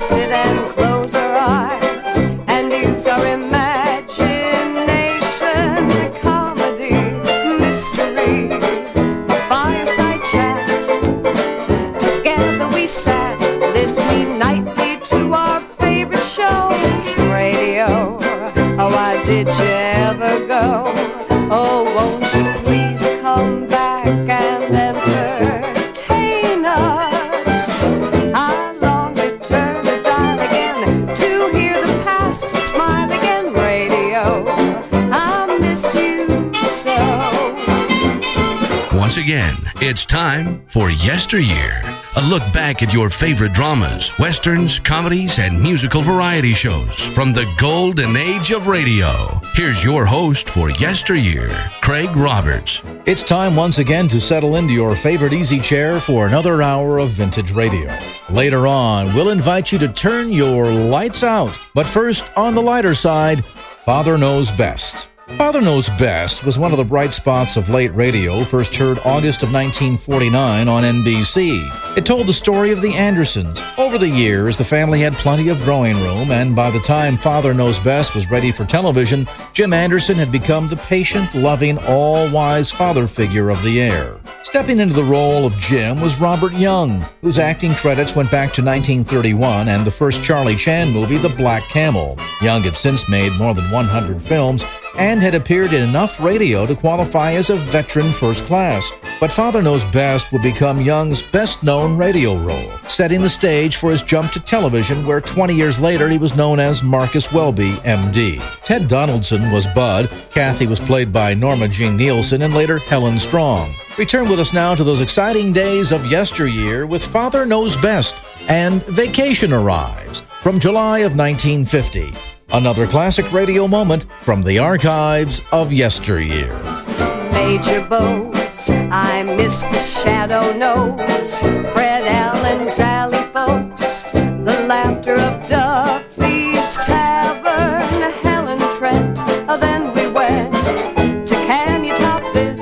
sit and close our eyes and use our imagination. Comedy, mystery, a fireside chat. Together we sat, listening nightly to our favorite shows. Radio, oh, why did you ever go? Oh, won't you please come back and entertain us? I long return to dial again to hear the past smile again. Radio, I miss you so. Once again, it's time for Yesteryear. A look back at your favorite dramas, westerns, comedies, and musical variety shows from the golden age of radio. Here's your host for Yesteryear, Craig Roberts. It's time once again to settle into your favorite easy chair for another hour of vintage radio. Later on, we'll invite you to turn your lights out. But first, on the lighter side, Father Knows Best. Father Knows Best was one of the bright spots of late radio, first heard August of 1949 on NBC. It told the story of the Andersons. Over the years, the family had plenty of growing room, and by the time Father Knows Best was ready for television, Jim Anderson had become the patient, loving, all-wise father figure of the air. Stepping into the role of Jim was Robert Young, whose acting credits went back to 1931 and the first Charlie Chan movie, The Black Camel. Young had since made more than 100 films and had appeared in enough radio to qualify as a veteran first class. But Father Knows Best would become Young's best-known radio role, setting the stage for his jump to television, where 20 years later he was known as Marcus Welby, M.D. Ted Donaldson was Bud, Kathy was played by Norma Jean Nielsen, and later Helen Strong. Return with us now to those exciting days of yesteryear with Father Knows Best and Vacation Arrives from July of 1950. Another classic radio moment from the archives of yesteryear. Major Bose, I miss the Shadow Nose, Fred Allen's Alley folks, the laughter of Duffy's Tavern, Helen Trent. Then we went to Can You Top This?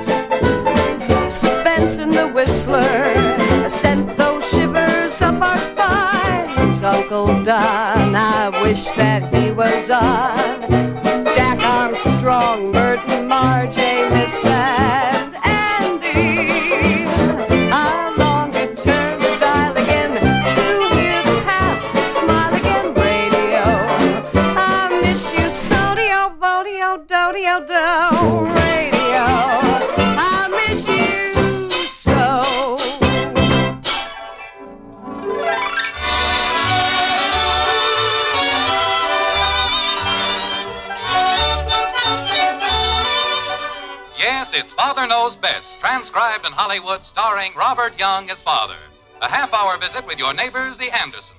Suspense in the Whistler sent those shivers up our spines. Uncle Don, I wish that he was on. Jack Armstrong, Burton, Marge, Amos, and Andy. I long to turn the dial again to hear the past smile again. Radio, I miss you so. Dio, vodio, dodio, do. Radio, I miss you so. Yes, it's Father Knows Best, transcribed in Hollywood, starring Robert Young as father. A half-hour visit with your neighbors, the Andersons.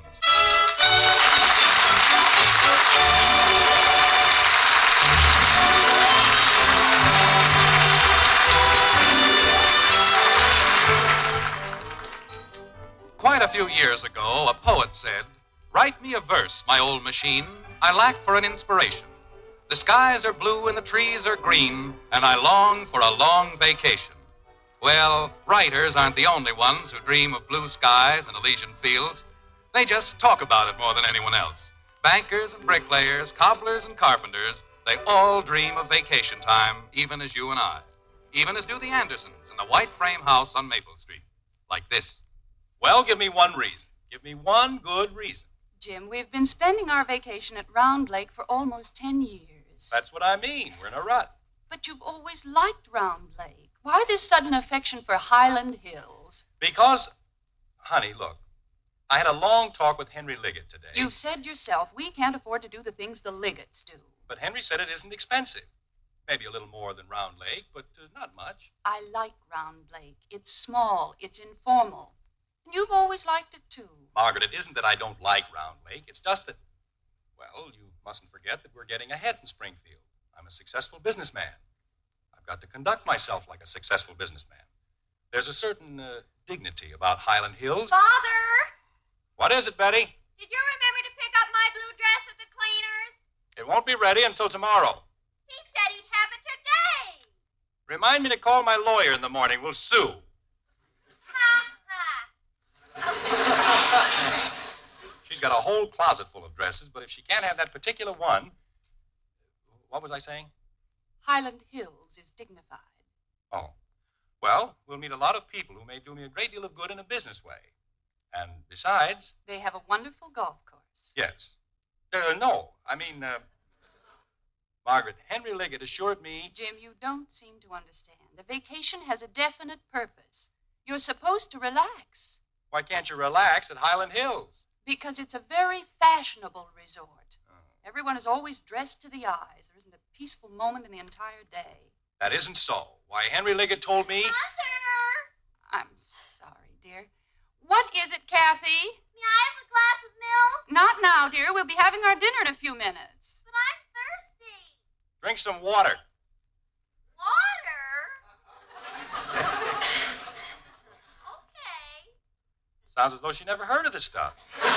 Quite a few years ago, a poet said, "Write me a verse, my old machine. I lack for an inspiration. The skies are blue and the trees are green, and I long for a long vacation." Well, writers aren't the only ones who dream of blue skies and Elysian fields. They just talk about it more than anyone else. Bankers and bricklayers, cobblers and carpenters, they all dream of vacation time, even as you and I. Even as do the Andersons in the white frame house on Maple Street. Like this. Well, give me one reason. Give me one good reason. Jim, we've been spending our vacation at Round Lake for almost 10 years. That's what I mean. We're in a rut. But you've always liked Round Lake. Why this sudden affection for Highland Hills? Because, honey, look, I had a long talk with Henry Liggett today. You've said yourself we can't afford to do the things the Liggets do. But Henry said it isn't expensive. Maybe a little more than Round Lake, but not much. I like Round Lake. It's small. It's informal. And you've always liked it, too. Margaret, it isn't that I don't like Round Lake. It's just that, well, you mustn't forget that we're getting ahead in Springfield. I'm a successful businessman. I've got to conduct myself like a successful businessman. There's a certain dignity about Highland Hills. Father! What is it, Betty? Did you remember to pick up my blue dress at the cleaners? It won't be ready until tomorrow. He said he'd have it today. Remind me to call my lawyer in the morning. We'll sue. Ha ha. She's got got a whole closet full of dresses, but if she can't have that particular one... What was I saying? Highland Hills is dignified. Oh. Well, we'll meet a lot of people who may do me a great deal of good in a business way. And besides... They have a wonderful golf course. Yes. No, I mean, Margaret, Henry Liggett assured me... Jim, you don't seem to understand. A vacation has a definite purpose. You're supposed to relax. Why can't you relax at Highland Hills? Because it's a very fashionable resort. Everyone is always dressed to the eyes. There isn't a peaceful moment in the entire day. That isn't so. Why, Henry Liggett told me... Mother! I'm sorry, dear. What is it, Kathy? May I have a glass of milk? Not now, dear. We'll be having our dinner in a few minutes. But I'm thirsty. Drink some water. Water? Okay. Sounds as though she never heard of this stuff.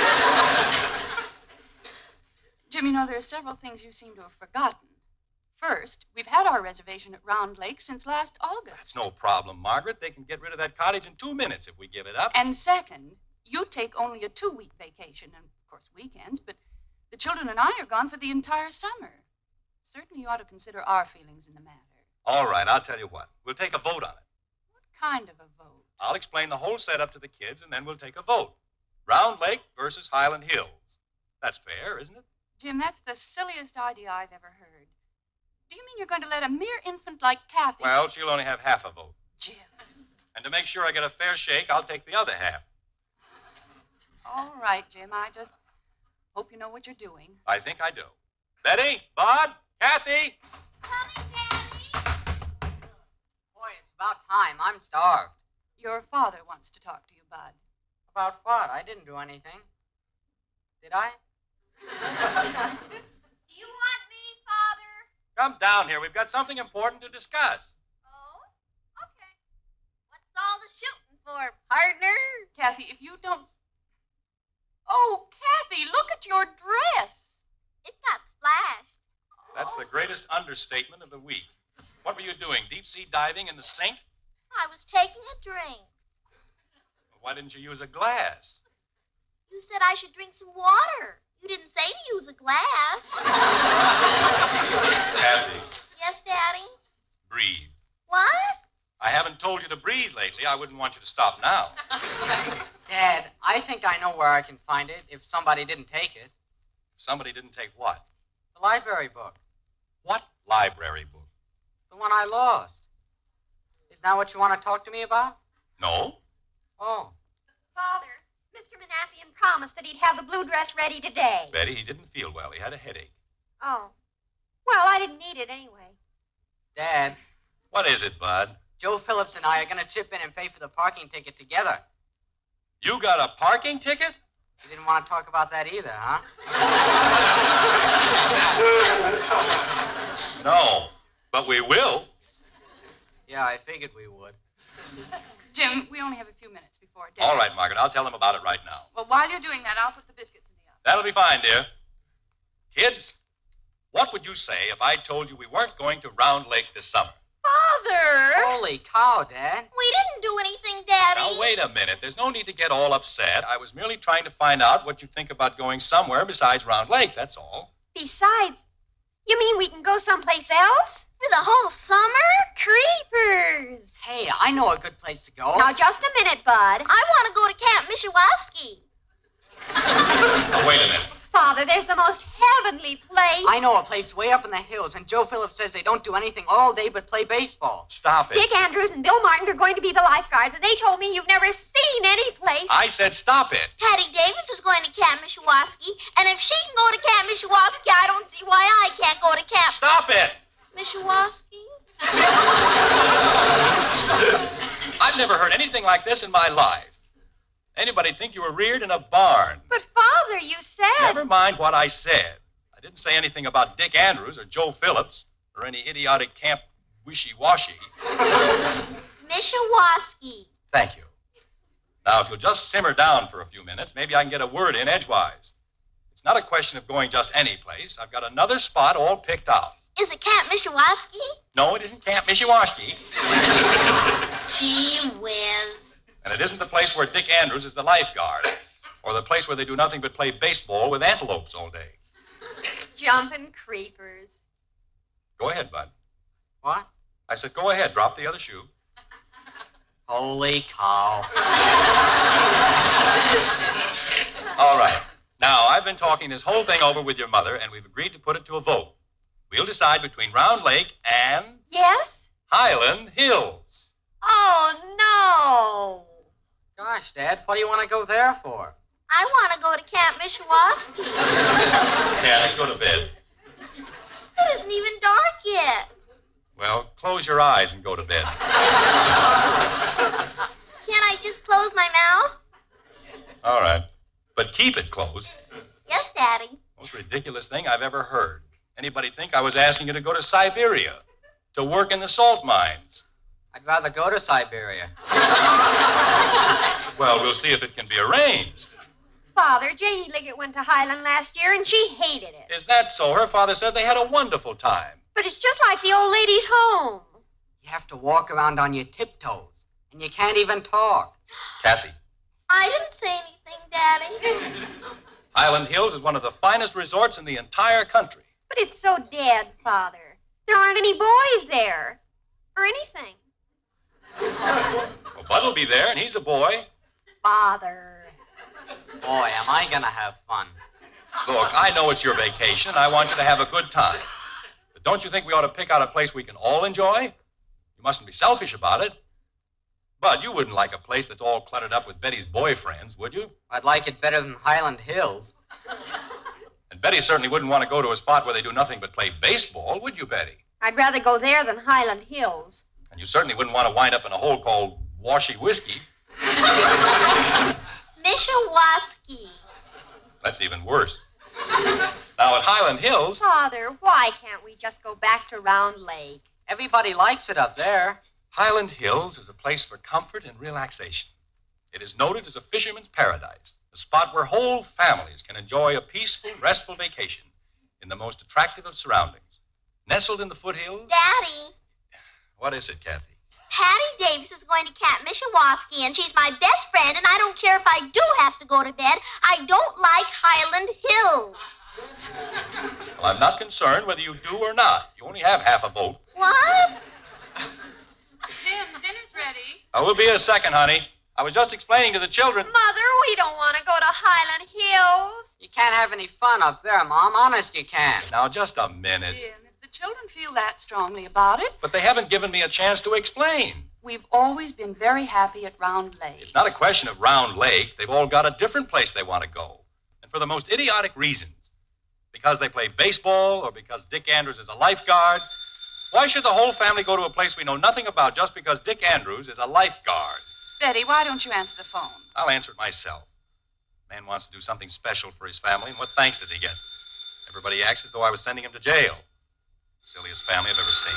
Jim, you know, there are several things you seem to have forgotten. First, we've had our reservation at Round Lake since last August. That's no problem, Margaret. They can get rid of that cottage in 2 minutes if we give it up. And second, you take only a 2-week vacation, and of course weekends, but the children and I are gone for the entire summer. Certainly you ought to consider our feelings in the matter. All right, I'll tell you what. We'll take a vote on it. What kind of a vote? I'll explain the whole setup to the kids, and then we'll take a vote. Round Lake versus Highland Hills. That's fair, isn't it? Jim, that's the silliest idea I've ever heard. Do you mean you're going to let a mere infant like Kathy... Well, she'll only have half a vote. Jim. And to make sure I get a fair shake, I'll take the other half. All right, Jim. I just hope you know what you're doing. I think I do. Betty, Bud, Kathy. Coming, Daddy. Boy, it's about time. I'm starved. Your father wants to talk to you, Bud. About what? I didn't do anything. Did I? Do you want me, Father? Come down here. We've got something important to discuss. Oh? Okay. What's all the shooting for, partner? Kathy, if you don't... Oh, Kathy, look at your dress. It got splashed. That's the greatest understatement of the week. What were you doing, deep-sea diving in the sink? I was taking a drink. Why didn't you use a glass? You said I should drink some water. You didn't say to use a glass. Kathy, Yes, Daddy? breathe. What? I haven't told you to breathe lately. I wouldn't want you to stop now. Dad, I think I know where I can find it if somebody didn't take it. Somebody didn't take what? The library book. What library book? The one I lost. Is that what you want to talk to me about? No. Oh. Father, Mr. Manassian promised that he'd have the blue dress ready today. Betty, he didn't feel well. He had a headache. Oh. Well, I didn't need it anyway. Dad, What is it, Bud? Joe Phillips and I are going to chip in and pay for the parking ticket together. You got a parking ticket? You didn't want to talk about that either, huh? No, but we will. Yeah, I figured we would. Jim, we only have a few minutes before dinner. All right, Margaret, I'll tell them about it right now. Well, while you're doing that, I'll put the biscuits in the oven. That'll be fine, dear. Kids, what would you say if I told you we weren't going to Round Lake this summer? Father! Holy cow, Dad. We didn't do anything, Daddy. Now, wait a minute. There's no need to get all upset. I was merely trying to find out what you think about going somewhere besides Round Lake, that's all. Besides, you mean we can go someplace else? For the whole summer? Creepers! Hey, I know a good place to go. Now, just a minute, Bud. I want to go to Camp Mishiwaski. Now, wait a minute. Father, there's the most heavenly place. I know a place way up in the hills, and Joe Phillips says they don't do anything all day but play baseball. Stop it. Dick Andrews and Bill Martin are going to be the lifeguards, and they told me you've never seen any place. I said stop it. Patty Davis is going to Camp Mishiwaski, and if she can go to Camp Mishiwaski, I don't see why I can't go to Camp Stop it. Mishiwaski. I've never heard anything like this in my life. Anybody think you were reared in a barn? But, Father, you said... Never mind what I said. I didn't say anything about Dick Andrews or Joe Phillips or any idiotic Camp Wishy-Washy. Mishiwaski. Thank you. Now, if you'll just simmer down for a few minutes, maybe I can get a word in edgewise. It's not a question of going just any place. I've got another spot all picked out. Is it Camp Mishiwaski? No, it isn't Camp Mishiwaski. Gee whiz. And it isn't the place where Dick Andrews is the lifeguard. Or the place where they do nothing but play baseball with antelopes all day. Jumping creepers. Go ahead, Bud. What? I said, go ahead, drop the other shoe. Holy cow. All right. Now, I've been talking this whole thing over with your mother, and we've agreed to put it to a vote. We'll decide between Round Lake and Yes? Highland Hills. Oh, no. Gosh, Dad, what do you want to go there for? I want to go to Camp Mishawaski. Yeah, go to bed. It isn't even dark yet. Well, close your eyes and go to bed. Can't I just close my mouth? All right. But keep it closed. Yes, Daddy. Most ridiculous thing I've ever heard. Anybody think I was asking you to go to Siberia to work in the salt mines? I'd rather go to Siberia. Well, we'll see if it can be arranged. Father, Janie Liggett went to Highland last year, and she hated it. Is that so? Her father said they had a wonderful time. But it's just like the old lady's home. You have to walk around on your tiptoes, and you can't even talk. Kathy, I didn't say anything, Daddy. Highland Hills is one of the finest resorts in the entire country. But it's so dead, Father. There aren't any boys there. Or anything. Well, Bud will be there, and he's a boy. Father. Boy, am I going to have fun. Look, I know it's your vacation, and I want you to have a good time. But don't you think we ought to pick out a place we can all enjoy? You mustn't be selfish about it. Bud, you wouldn't like a place that's all cluttered up with Betty's boyfriends, would you? I'd like it better than Highland Hills. And Betty certainly wouldn't want to go to a spot where they do nothing but play baseball, would you, Betty? I'd rather go there than Highland Hills. And you certainly wouldn't want to wind up in a hole called Washy Whiskey. Mishawaski. That's even worse. Now, at Highland Hills... Father, why can't we just go back to Round Lake? Everybody likes it up there. Highland Hills is a place for comfort and relaxation. It is noted as a fisherman's paradise, a spot where whole families can enjoy a peaceful, restful vacation in the most attractive of surroundings. Nestled in the foothills... Daddy. What is it, Kathy? Patty Davis is going to Camp Mishawaski, and she's my best friend, and I don't care if I do have to go to bed. I don't like Highland Hills. Well, I'm not concerned whether you do or not. You only have half a vote. What? Jim, dinner's ready. We'll be a second, honey. I was just explaining to the children... Mother, we don't want to go to Highland Hills. You can't have any fun up there, Mom. Honest, you can't. Now, just a minute. Jim, if the children feel that strongly about it, But they haven't given me a chance to explain. we've always been very happy at Round Lake. It's not a question of Round Lake. They've all got a different place they want to go. And for the most idiotic reasons. Because they play baseball or because Dick Andrews is a lifeguard. Why should the whole family go to a place we know nothing about just because Dick Andrews is a lifeguard? Betty, why don't you answer the phone? I'll answer it myself. Man wants to do something special for his family, and what thanks does he get? Everybody acts as though I was sending him to jail. Silliest family I've ever seen.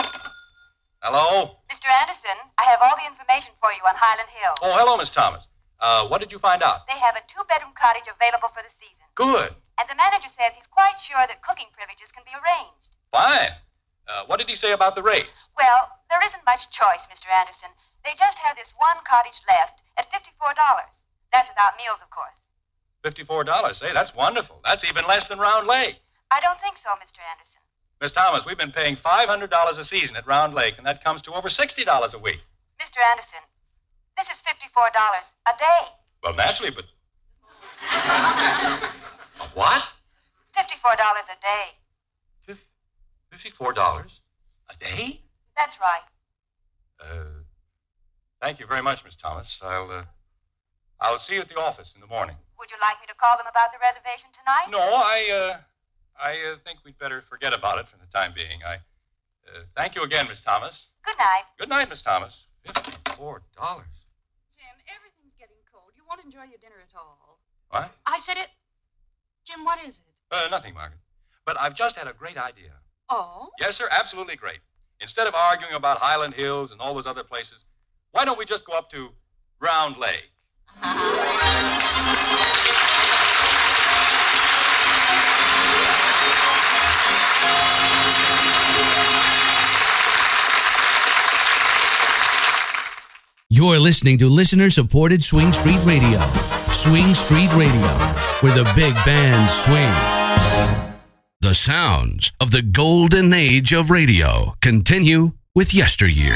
Hello? Mr. Anderson, I have all the information for you on Highland Hill. Oh, hello, Miss Thomas. What did you find out? They have a 2-bedroom cottage available for the season. Good. And the manager says he's quite sure that cooking privileges can be arranged. Fine. What did he say about the rates? Well, there isn't much choice, Mr. Anderson. They just have this one cottage left at $54. That's without meals, of course. $54, say, that's wonderful. That's even less than Round Lake. I don't think so, Mr. Anderson. Miss Thomas, we've been paying $500 a season at Round Lake, and that comes to over $60 a week. Mr. Anderson, this is $54 a day. Well, naturally, but... A what? $54 a day. $54 a day? That's right. Thank you very much, Miss Thomas. I'll see you at the office in the morning. Would you like me to call them about the reservation tonight? No, I think we'd better forget about it for the time being. Thank you again, Miss Thomas. Good night. Good night, Miss Thomas. $54. Jim, everything's getting cold. You won't enjoy your dinner at all. What? I said it. Jim, what is it? Nothing, Margaret. But I've just had a great idea. Oh? Yes, sir, absolutely great. Instead of arguing about Highland Hills and all those other places, why don't we just go up to Round Lake? You're listening to listener-supported Swing Street Radio. Swing Street Radio, where the big bands swing. The sounds of the golden age of radio continue with Yesteryear.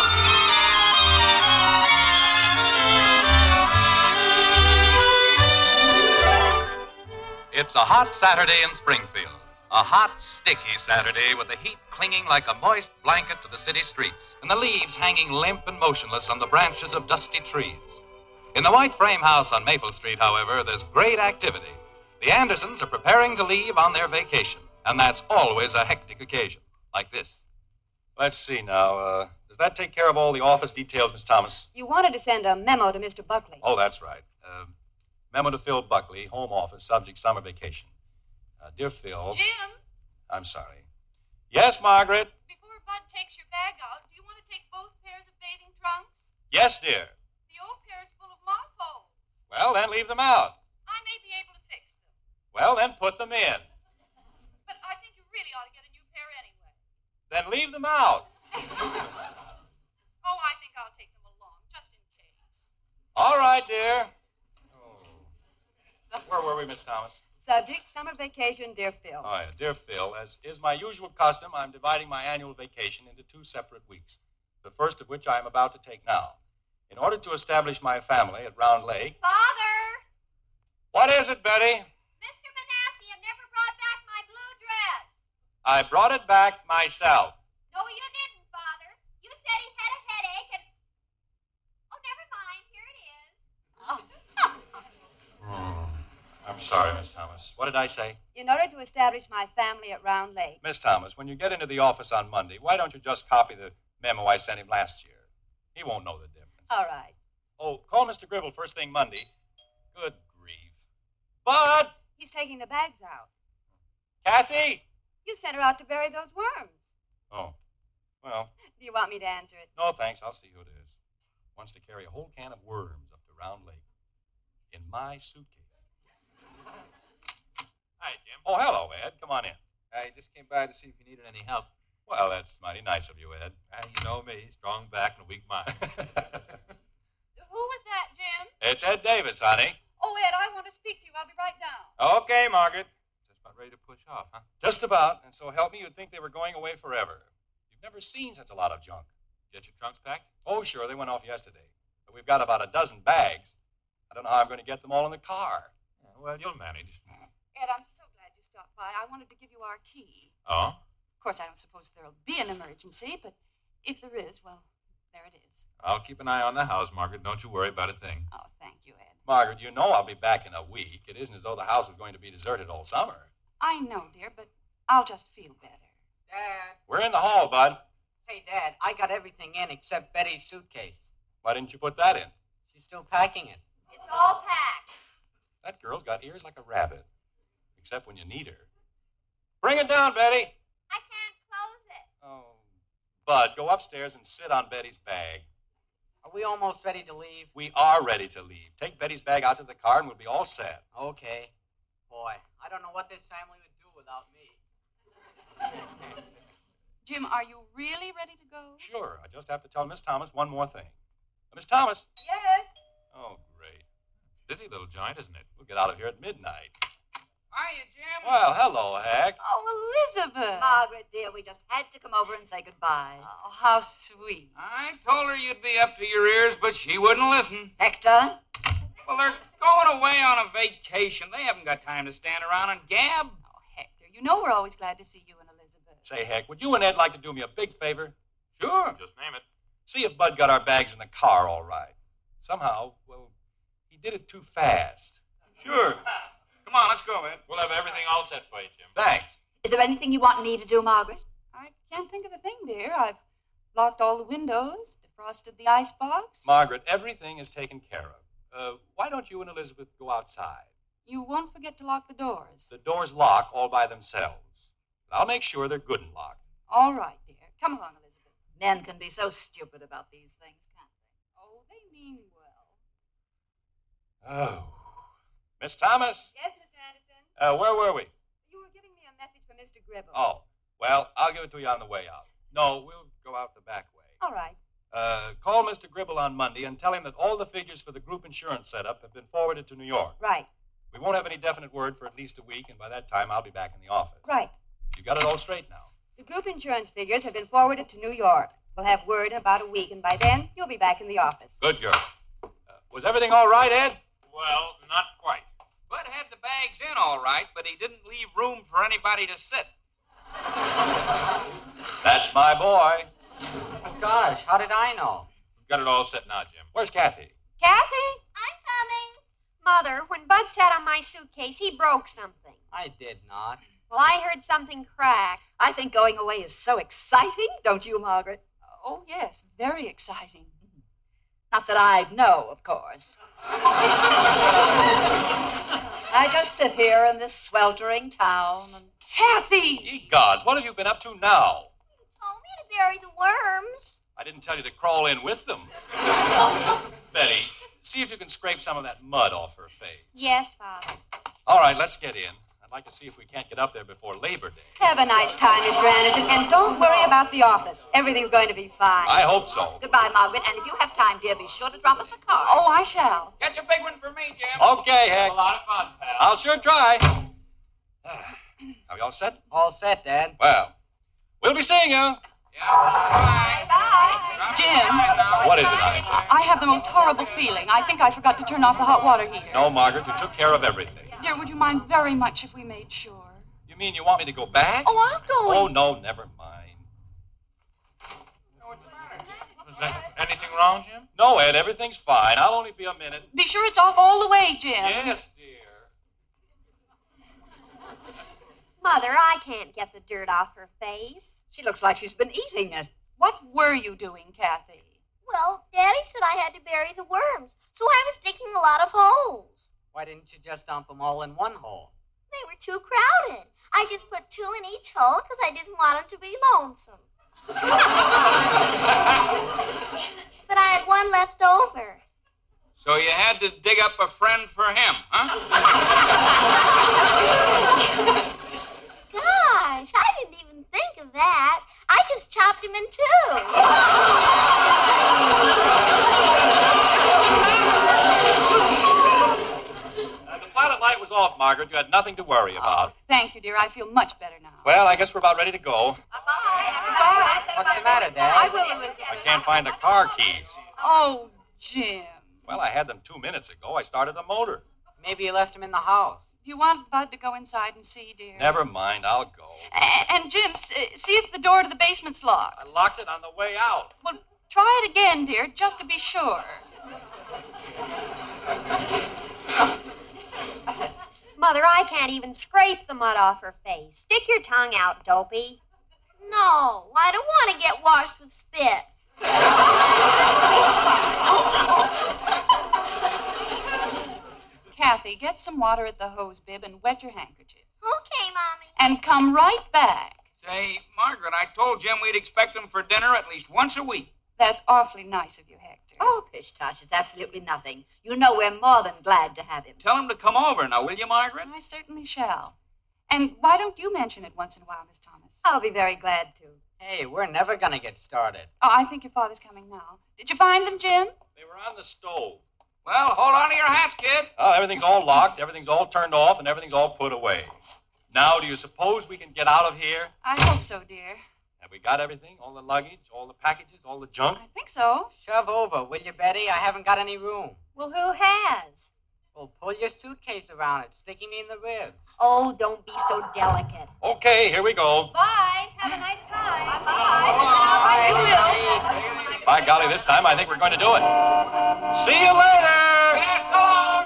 It's a hot Saturday in Springfield. A hot, sticky Saturday with the heat clinging like a moist blanket to the city streets and the leaves hanging limp and motionless on the branches of dusty trees. In the white frame house on Maple Street, however, there's great activity. The Andersons are preparing to leave on their vacation, and that's always a hectic occasion, like this. Let's see now. Does that take care of all the office details, Miss Thomas? You wanted to send a memo to Mr. Buckley. Oh, that's right. Memo to Phil Buckley, home office, subject summer vacation. Dear Phil... Jim? I'm sorry. Yes, Margaret? Before Bud takes your bag out, do you want to take both pairs of bathing trunks? Yes, dear. The old pair is full of mothballs. Well, then leave them out. I may be able to fix them. Well, then put them in. But I think you really ought to get a new pair anyway. Then leave them out. Oh, I think I'll take them along, just in case. All right, dear. Where were we, Miss Thomas? Subject, summer vacation, dear Phil. Oh, yeah. Dear Phil, as is my usual custom, I'm dividing my annual vacation into 2 separate weeks, the first of which I am about to take now. In order to establish my family at Round Lake... Father! What is it, Betty? Mr. Manasseh never brought back my blue dress. I brought it back myself. No, you didn't, Father. You said he had a headache and... Oh, never mind. Here it is. I'm sorry, Miss Thomas. What did I say? In order to establish my family at Round Lake. Miss Thomas, when you get into the office on Monday, why don't you just copy the memo I sent him last year? He won't know the difference. All right. Oh, call Mr. Gribble first thing Monday. Good grief. Bud! He's taking the bags out. Kathy! You sent her out to bury those worms. Oh, well. Do you want me to answer it? No, thanks. I'll see who it is. Wants to carry a whole can of worms up to Round Lake. In my suitcase. Hi, Jim. Oh, hello, Ed. Come on in. I just came by to see if you needed any help. Well, that's mighty nice of you, Ed. You know me, strong back and a weak mind. Who was that, Jim? It's Ed Davis, honey. Oh, Ed, I want to speak to you. I'll be right down. Okay, Margaret. Just about ready to push off, huh? Just about. And so help me, you'd think they were going away forever. You've never seen such a lot of junk. Get your trunks packed? Oh, sure. They went off yesterday. But we've got about a dozen bags. I don't know how I'm going to get them all in the car. Yeah, well, you'll manage. Ed, I'm so glad you stopped by. I wanted to give you our key. Oh? Of course, I don't suppose there'll be an emergency, but if there is, well, there it is. I'll keep an eye on the house, Margaret. Don't you worry about a thing. Oh, thank you, Ed. Margaret, you know I'll be back in a week. It isn't as though the house was going to be deserted all summer. I know, dear, but I'll just feel better. Dad. We're in the hall, Bud. Say, Dad, I got everything in except Betty's suitcase. Why didn't you put that in? She's still packing it. It's all packed. That girl's got ears like a rabbit. Except when you need her. Bring it down, Betty. I can't close it. Oh, Bud, go upstairs and sit on Betty's bag. Are we almost ready to leave? We are ready to leave. Take Betty's bag out to the car and we'll be all set. Okay. Boy, I don't know what this family would do without me. Jim, are you really ready to go? Sure. I just have to tell Miss Thomas one more thing. Miss Thomas. Yes? Oh, great. Busy little joint, isn't it? We'll get out of here at midnight. Hiya, Jim. Well, hello, Hack. Oh, Elizabeth. Margaret, dear, we just had to come over and say goodbye. Oh, how sweet. I told her you'd be up to your ears, but she wouldn't listen. Hector? Well, they're going away on a vacation. They haven't got time to stand around and gab. Oh, Hector, you know we're always glad to see you and Elizabeth. Say, Heck, would you and Ed like to do me a big favor? Sure. Just name it. See if Bud got our bags in the car all right. Somehow, well, he did it too fast. Sure. Come on, let's go, Ed. We'll have everything all set for you, Jim. Thanks. Is there anything you want me to do, Margaret? I can't think of a thing, dear. I've locked all the windows, defrosted the icebox. Margaret, everything is taken care of. Why don't you and Elizabeth go outside? You won't forget to lock the doors. The doors lock all by themselves. But I'll make sure they're good and locked. All right, dear. Come along, Elizabeth. Men can be so stupid about these things, can't they? Oh, they mean well. Oh. Miss Thomas? Yes, Mr. Anderson? Where were we? You were giving me a message from Mr. Gribble. Oh, well, I'll give it to you on the way out. No, we'll go out the back way. All right. Call Mr. Gribble on Monday and tell him that all the figures for the group insurance setup have been forwarded to New York. Right. We won't have any definite word for at least a week, and by that time I'll be back in the office. Right. You got it all straight now. The group insurance figures have been forwarded to New York. We'll have word in about a week, and by then, you'll be back in the office. Good girl. Was everything all right, Ed? Well, not quite. Bud had the bags in all right, but he didn't leave room for anybody to sit. That's my boy. Oh, gosh, how did I know? We've got it all set now, Jim. Where's Kathy? Kathy? I'm coming. Mother, when Bud sat on my suitcase, he broke something. I did not. Well, I heard something crack. I think going away is so exciting, don't you, Margaret? Oh, yes, very exciting. Not that I know, of course. I just sit here in this sweltering town and... Kathy! Ye gods, what have you been up to now? You told me to bury the worms. I didn't tell you to crawl in with them. Betty, see if you can scrape some of that mud off her face. Yes, Father. All right, let's get in. I'd like to see if we can't get up there before Labor Day. Have a nice time, Mr. Anderson, and don't worry about the office. Everything's going to be fine. I hope so. Goodbye, Margaret, and if you have time, dear, be sure to drop us a card. Oh, I shall. Catch a big one for me, Jim. Okay, Heck. A lot of fun, pal. I'll sure try. Are we all set? All set, Dad. Well, we'll be seeing you. Bye. Bye. Jim. What is it, honey? I have the most horrible feeling. I think I forgot to turn off the hot water heater. No, Margaret, you took care of everything. Dear, would you mind very much if we made sure? You mean you want me to go back? Oh, I'm going. Oh, no, never mind. Was there anything wrong, Jim? No, Ed, everything's fine. I'll only be a minute. Be sure it's off all the way, Jim. Yes, dear. Mother, I can't get the dirt off her face. She looks like she's been eating it. What were you doing, Kathy? Well, Daddy said I had to bury the worms, so I was digging a lot of holes. Why didn't you just dump them all in one hole? They were too crowded. I just put 2 in each hole because I didn't want them to be lonesome. But I had one left over. So you had to dig up a friend for him, huh? Gosh, I didn't even think of that. I just chopped him in 2. The pilot light was off, Margaret. You had nothing to worry about. Thank you, dear. I feel much better now. Well, I guess we're about ready to go. What's the matter, Dad? I will, Elizabeth. I can't find the car keys. Oh, Jim. Well, I had them 2 minutes ago. I started the motor. Maybe you left them in the house. Do you want Bud to go inside and see, dear? Never mind, I'll go. And Jim, see if the door to the basement's locked. I locked it on the way out. Well, try it again, dear, just to be sure. Mother, I can't even scrape the mud off her face. Stick your tongue out, Dopey. No, I don't want to get washed with spit. Kathy, get some water at the hose bib and wet your handkerchief. Okay, Mommy. And come right back. Say, Margaret, I told Jim we'd expect him for dinner at least once a week. That's awfully nice of you, Hector. Oh, pish tosh, it's absolutely nothing. You know we're more than glad to have him. Tell him to come over now, will you, Margaret? I certainly shall. And why don't you mention it once in a while, Miss Thomas? I'll be very glad to. Hey, we're never gonna get started. Oh, I think your father's coming now. Did you find them, Jim? They were on the stove. Well, hold on to your hats, kid. Oh, everything's all locked, everything's all turned off, and everything's all put away. Now, do you suppose we can get out of here? I hope so, dear. Have we got everything? All the luggage, all the packages, all the junk? I think so. Shove over, will you, Betty? I haven't got any room. Well, who has? Well, pull your suitcase around. It's sticking me in the ribs. Oh, don't be so delicate. Okay, here we go. Bye. Have a nice time. Bye. By golly, this time I think we're going to do it. See you later! Yes, so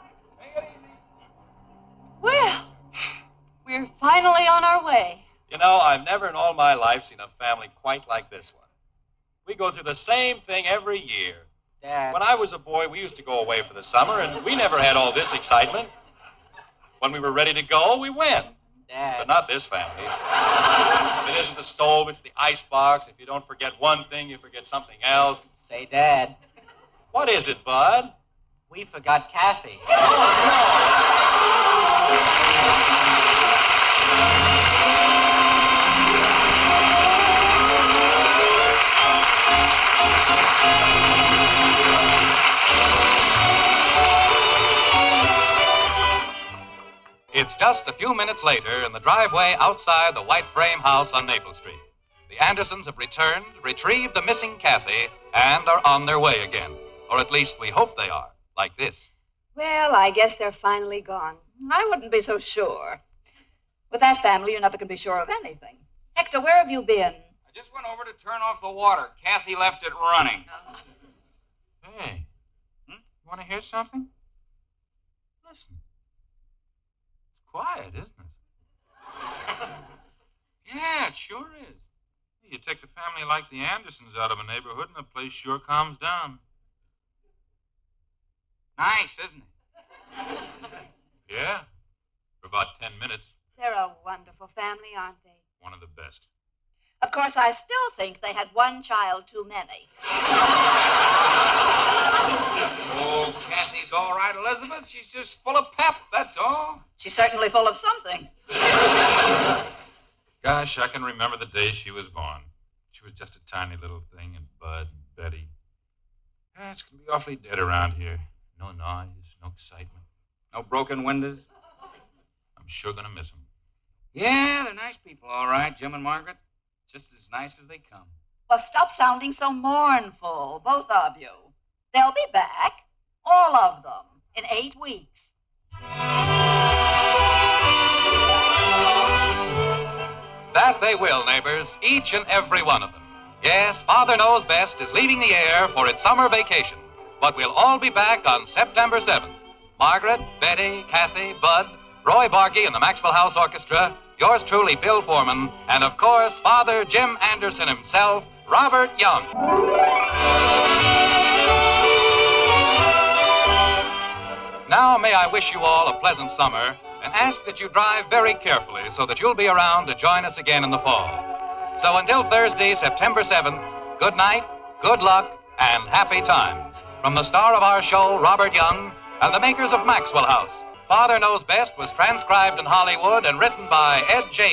long. Well, we're finally on our way. You know, I've never in all my life seen a family quite like this one. We go through the same thing every year. Dad. When I was a boy, we used to go away for the summer, and we never had all this excitement. When we were ready to go, we went. Dad. But not this family. If it isn't the stove, it's the icebox. If you don't forget one thing, you forget something else. Say, Dad. What is it, Bud? We forgot Kathy. It's just a few minutes later in the driveway outside the white frame house on Maple Street. The Andersons have returned, retrieved the missing Kathy, and are on their way again. Or at least we hope they are, like this. Well, I guess they're finally gone. I wouldn't be so sure. With that family, you never can be sure of anything. Hector, where have you been? I just went over to turn off the water. Kathy left it running. Hey, you want to hear something? Listen. It's quiet, isn't it? Yeah, it sure is. You take a family like the Andersons out of a neighborhood and the place sure calms down. Nice, isn't it? Yeah, for about 10 minutes. They're a wonderful family, aren't they? One of the best. Of course, I still think they had one child too many. Oh, Kathy's all right, Elizabeth. She's just full of pep, that's all. She's certainly full of something. Gosh, I can remember the day she was born. She was just a tiny little thing, and Bud and Betty. It's going to be awfully dead around here. No noise, no excitement. No broken windows? I'm sure going to miss them. Yeah, they're nice people, all right, Jim and Margaret. Just as nice as they come. Well, stop sounding so mournful, both of you. They'll be back, all of them, in 8 weeks. That they will, neighbors, each and every one of them. Yes, Father Knows Best is leaving the air for its summer vacation. But we'll all be back on September 7th. Margaret, Betty, Kathy, Bud, Roy Barkey and the Maxwell House Orchestra, yours truly, Bill Foreman, and of course, Father Jim Anderson himself, Robert Young. Now may I wish you all a pleasant summer and ask that you drive very carefully so that you'll be around to join us again in the fall. So until Thursday, September 7th, good night, good luck, and happy times. From the star of our show, Robert Young, and the makers of Maxwell House, Father Knows Best was transcribed in Hollywood and written by Ed James.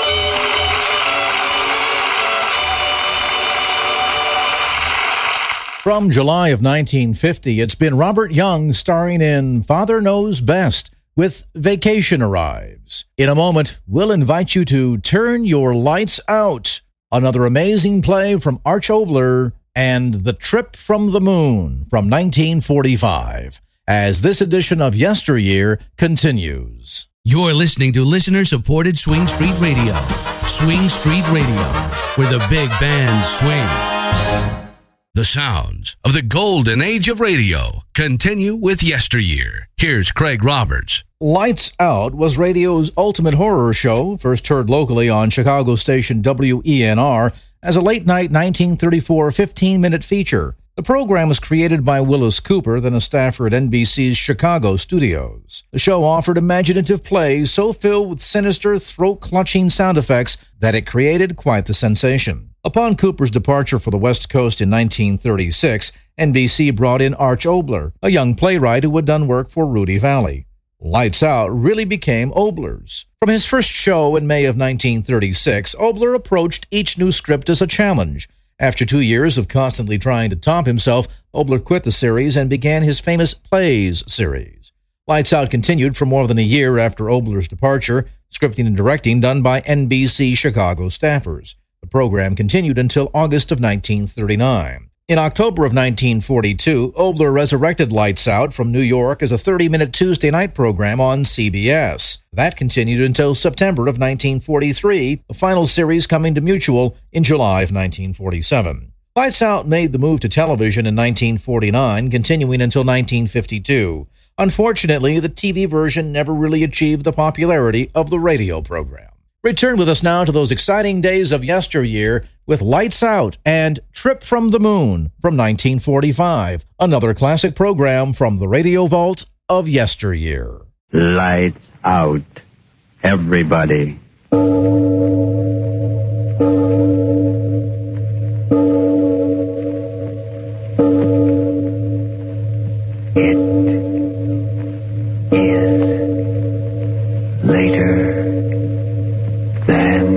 From July of 1950, it's been Robert Young starring in Father Knows Best with Vacation Arrives. In a moment, we'll invite you to Turn Your Lights Out, another amazing play from Arch Oboler, and The Trip from the Moon from 1945, as this edition of Yesteryear continues. You're listening to listener-supported Swing Street Radio. Swing Street Radio, where the big bands swing. The sounds of the golden age of radio continue with Yesteryear. Here's Craig Roberts. Lights Out was radio's ultimate horror show, first heard locally on Chicago station WENR as a late-night 1934 15-minute feature. The program was created by Willis Cooper, then a staffer at NBC's Chicago studios. The show offered imaginative plays so filled with sinister, throat-clutching sound effects that it created quite the sensation. Upon Cooper's departure for the West Coast in 1936, NBC brought in Arch Oboler, a young playwright who had done work for Rudy Valley. Lights Out really became Oboler's. From his first show in May of 1936, Oboler approached each new script as a challenge. After 2 years of constantly trying to top himself, Oboler quit the series and began his famous Plays series. Lights Out continued for more than a year after Oboler's departure, scripting and directing done by NBC Chicago staffers. The program continued until August of 1939. In October of 1942, Oboler resurrected Lights Out from New York as a 30-minute Tuesday night program on CBS. That continued until September of 1943, the final series coming to Mutual in July of 1947. Lights Out made the move to television in 1949, continuing until 1952. Unfortunately, the TV version never really achieved the popularity of the radio program. Return with us now to those exciting days of yesteryear with Lights Out and Trip from the Moon from 1945, another classic program from the Radio Vault of yesteryear. Lights out, everybody. It is later than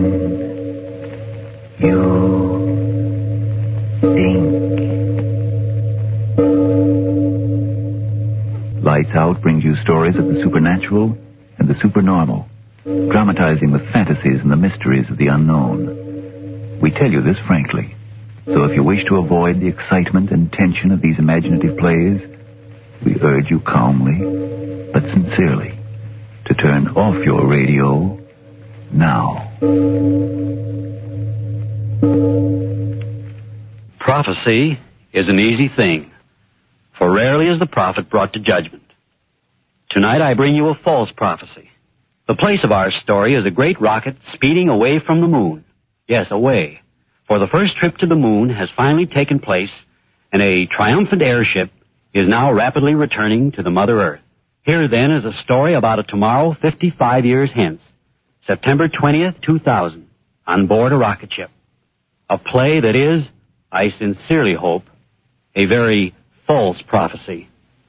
you think. Lights Out brings you stories of the supernatural and the supernormal, dramatizing the fantasies and the mysteries of the unknown. We tell you this frankly, so if you wish to avoid the excitement and tension of these imaginative plays, we urge you calmly, but sincerely, to turn off your radio now. Prophecy is an easy thing, for rarely is the prophet brought to judgment. Tonight I bring you a false prophecy. The place of our story is a great rocket speeding away from the moon. Yes, away. For the first trip to the moon has finally taken place, and a triumphant airship is now rapidly returning to the Mother Earth. Here, then, is a story about a tomorrow 55 years hence, September 20th, 2000, on board a rocket ship. A play that is, I sincerely hope, a very false prophecy.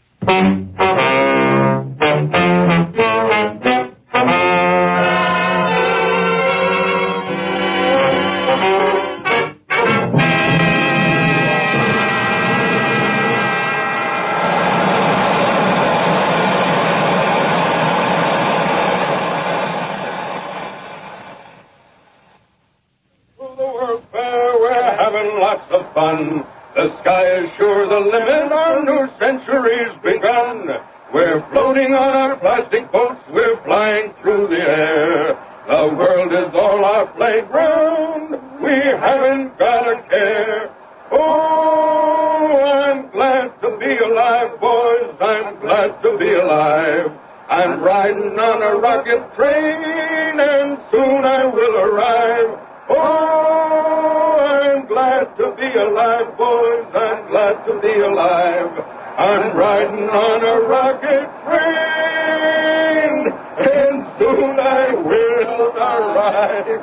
Lots of fun. The sky is sure the limit. Our new century's begun. We're floating on our plastic boats. We're flying through the air. The world is all our playground. We haven't got a care. Oh, I'm glad to be alive, boys. I'm glad to be alive. I'm riding on a rocket train, and soon I will arrive. Oh, I'm glad to be alive, boys. I'm glad to be alive. I'm riding on a rocket train, and soon I will arrive.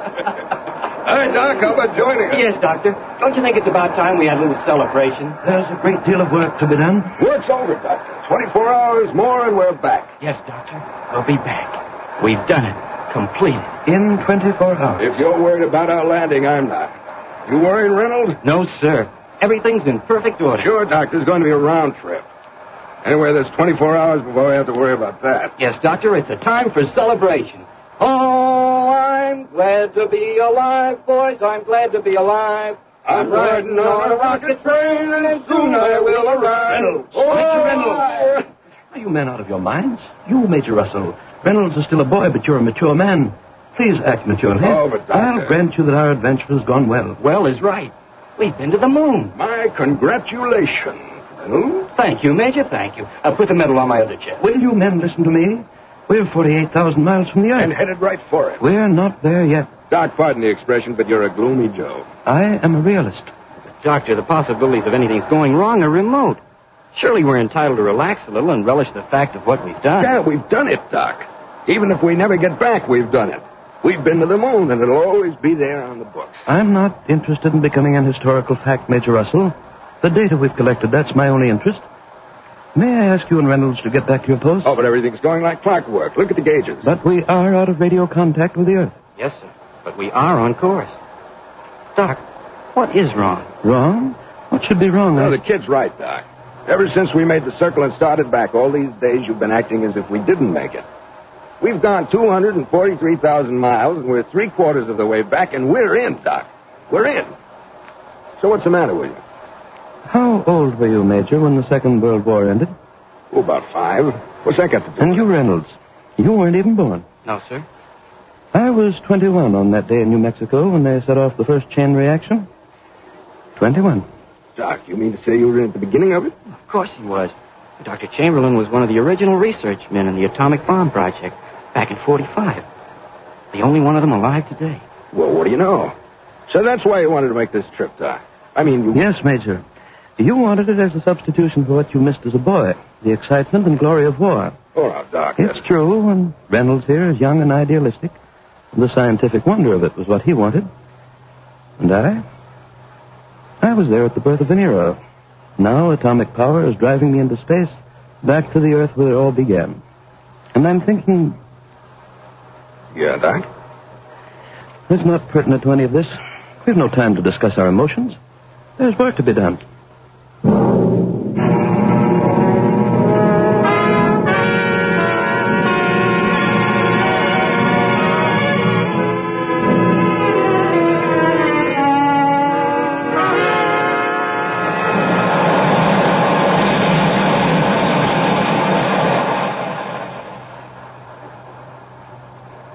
Hi, Doc. How about joining us? Yes, Doctor. Don't you think it's about time we had a little celebration? There's a great deal of work to be done. Work's over, Doctor. 24 hours more and we're back. Yes, Doctor. We'll be back. We've done it. Completed. In 24 hours. If you're worried about our landing, I'm not. You worried, Reynolds? No, sir. Everything's in perfect order. Sure, Doc. There's going to be a round trip. Anyway, there's 24 hours before we have to worry about that. Yes, Doctor. It's a time for celebration. Oh, I'm glad to be alive, boys. I'm glad to be alive. I'm riding on a rocket train, and soon I will arrive. Reynolds. Oh, Major Reynolds. Are you men out of your minds? You, Major Russell. Reynolds is still a boy, but you're a mature man. Please act maturely. Oh, but Doctor... I'll grant you that our adventure has gone well. Well is right. We've been to the moon. My congratulations, Reynolds. Thank you, Major, thank you. I'll put the medal on my other chest. Will you men listen to me? We're 48,000 miles from the Earth. And headed right for it. We're not there yet. Doc, pardon the expression, but you're a gloomy Joe. I am a realist. Doctor, the possibilities of anything's going wrong are remote. Surely we're entitled to relax a little and relish the fact of what we've done. Yeah, we've done it, Doc. Even if we never get back, we've done it. We've been to the moon, and it'll always be there on the books. I'm not interested in becoming an historical fact, Major Russell. The data we've collected, that's my only interest. May I ask you and Reynolds to get back to your post? Oh, but everything's going like clockwork. Look at the gauges. But we are out of radio contact with the Earth. Yes, sir. But we are on course. Doc, what is wrong? Wrong? What should be wrong? No, the kid's right, Doc. Ever since we made the circle and started back, all these days you've been acting as if we didn't make it. We've gone 243,000 miles, and we're three-quarters of the way back, and we're in, Doc. We're in. So what's the matter with you? How old were you, Major, when the Second World War ended? Oh, about 5. What's that got to do with it? And you, Reynolds, you weren't even born. No, sir. I was 21 on that day in New Mexico when they set off the first chain reaction. 21. Doc, you mean to say you were in at the beginning of it? Of course he was. Dr. Chamberlain was one of the original research men in the atomic bomb project back in 45. The only one of them alive today. Well, what do you know? So that's why you wanted to make this trip, Doc. I mean, you... Yes, Major. You wanted it as a substitution for what you missed as a boy, the excitement and glory of war. Oh, now, Doc. It's true, and Reynolds here is young and idealistic. The scientific wonder of it was what he wanted. And I was there at the birth of an era. Now atomic power is driving me into space, back to the Earth where it all began. And I'm thinking... Yeah, Doc? It's not pertinent to any of this. We've no time to discuss our emotions. There's work to be done.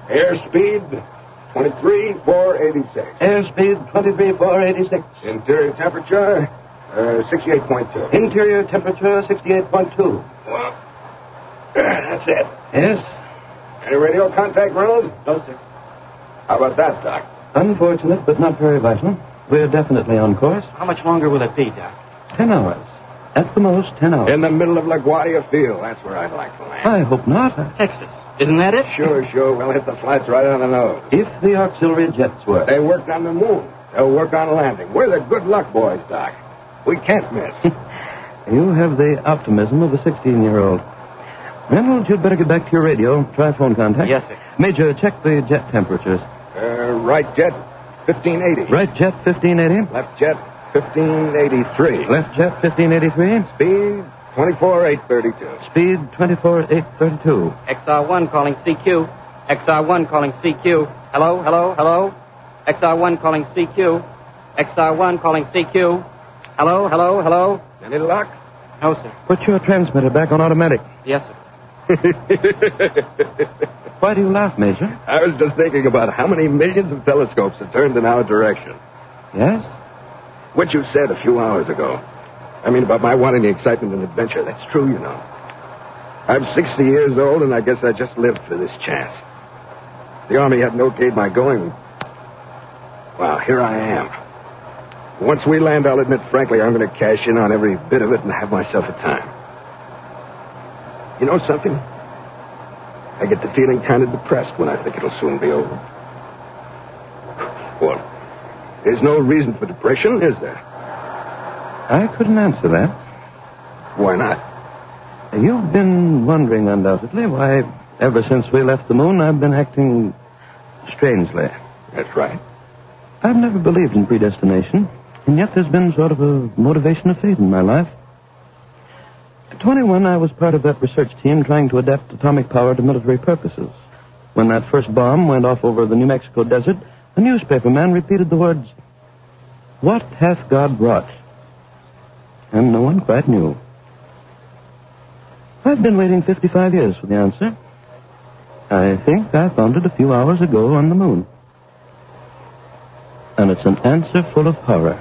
Airspeed, 23,486. Airspeed, 23,486. Interior temperature, 68.2. Interior temperature, 68.2. Well, that's it. Yes? Any radio contact, Reynolds? No, sir. How about that, Doc? Unfortunate, but not very vital. We're definitely on course. How much longer will it be, Doc? 10 hours. At the most, 10 hours. In the middle of LaGuardia Field. That's where I'd like to land. I hope not. Texas. Isn't that it? Sure. We'll hit the flights right on the nose. If the auxiliary jets work. They worked on the moon. They'll work on landing. We're the good luck boys, Doc. We can't miss. You have the optimism of a 16-year-old. Reynolds, you'd better get back to your radio. Try phone contact. Yes, sir. Major, check the jet temperatures. Right jet, 1580. Right jet, 1580. Left jet, 1583. Left jet, 1583. Speed, 24,832. Speed, 24,832. XR1 calling CQ. XR1 calling CQ. Hello? XR1 calling CQ. XR1 calling CQ. Hello? Any luck? No, sir. Put your transmitter back on automatic. Yes, sir. Why do you laugh, Major? I was just thinking about how many millions of telescopes are turned in our direction. Yes? What you said a few hours ago. I mean, about my wanting the excitement and adventure. That's true, you know. I'm 60 years old, and I guess I just lived for this chance. The Army hadn't okayed my going. Well, here I am. Once we land, I'll admit frankly, I'm going to cash in on every bit of it and have myself a time. You know something? I get the feeling kind of depressed when I think it'll soon be over. Well, there's no reason for depression, is there? I couldn't answer that. Why not? You've been wondering, undoubtedly, why, ever since we left the moon, I've been acting strangely. That's right. I've never believed in predestination, and yet there's been sort of a motivation of fate in my life. At 21, I was part of that research team trying to adapt atomic power to military purposes. When that first bomb went off over the New Mexico desert, a newspaper man repeated the words, "What hath God wrought?" And no one quite knew. I've been waiting 55 years for the answer. I think I found it a few hours ago on the moon. And it's an answer full of horror.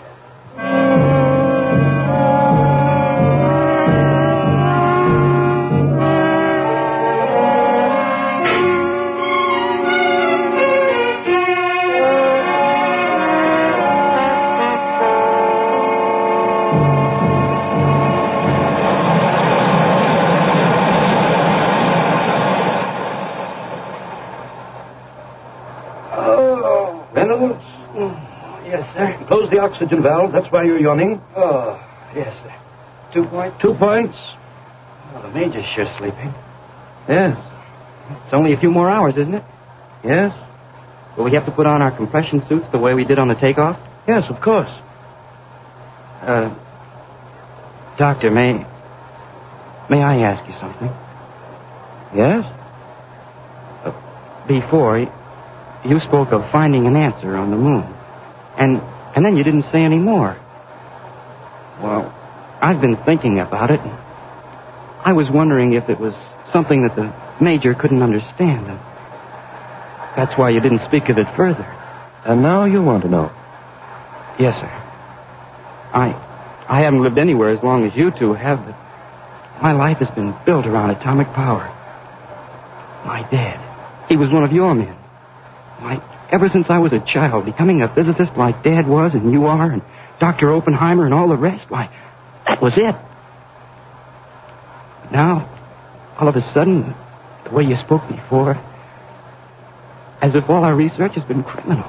Close the oxygen valve. That's why you're yawning. Oh, yes, sir. 2 points? 2 points. Oh, the Major's sure sleeping. Yes. It's only a few more hours, isn't it? Yes. Will we have to put on our compression suits the way we did on the takeoff? Yes, of course. Doctor, may I ask you something? Yes? Before, you spoke of finding an answer on the moon. And then you didn't say any more. Well, I've been thinking about it. And I was wondering if it was something that the Major couldn't understand. And that's why you didn't speak of it further. And now you want to know? Yes, sir. I haven't lived anywhere as long as you two have, but my life has been built around atomic power. My dad, he was one of your men. Ever since I was a child, becoming a physicist like Dad was and you are, and Dr. Oppenheimer and all the rest, that was it. But now, all of a sudden, the way you spoke before, as if all our research has been criminal.